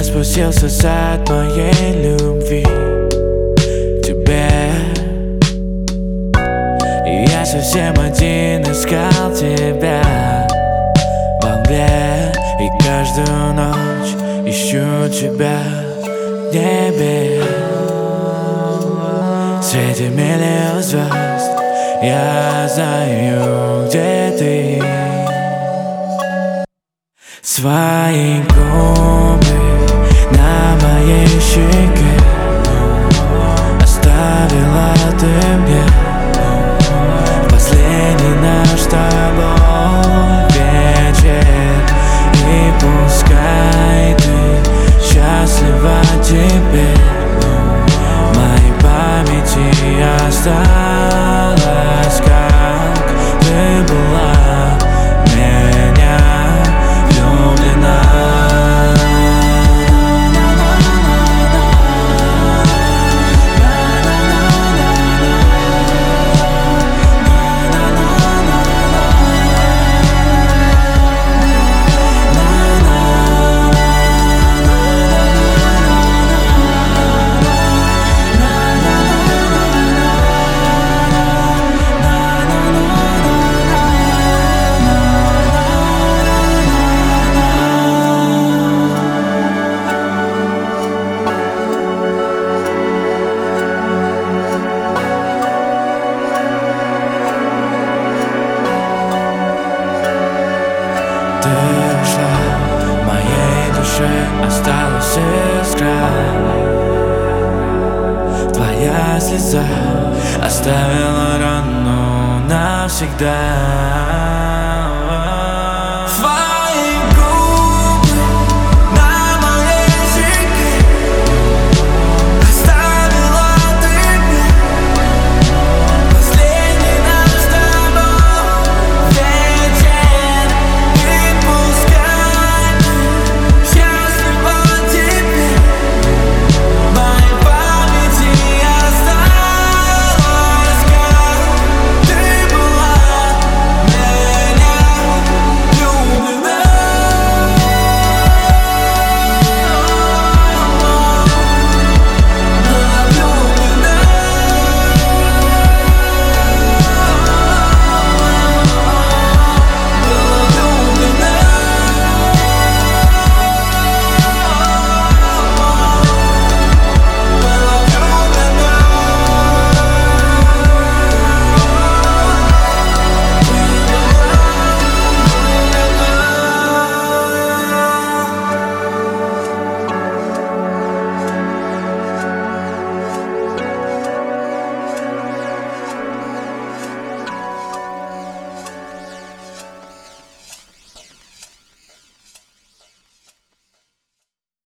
спустился сад моей любви к тебе. Я совсем один искал тебя во мгле, и каждую ночь ищу тебя в небе. В свете миллион звезд я знаю, где ты. Свои губы на моей щеке оставила ты мне. Последний наш с тобой вечер, и пускай ты счастлива теперь. В моей памяти осталось, как ты была в меня влюблена. Ты ушла, в моей душе осталась искра. Твоя слеза оставила рану навсегда.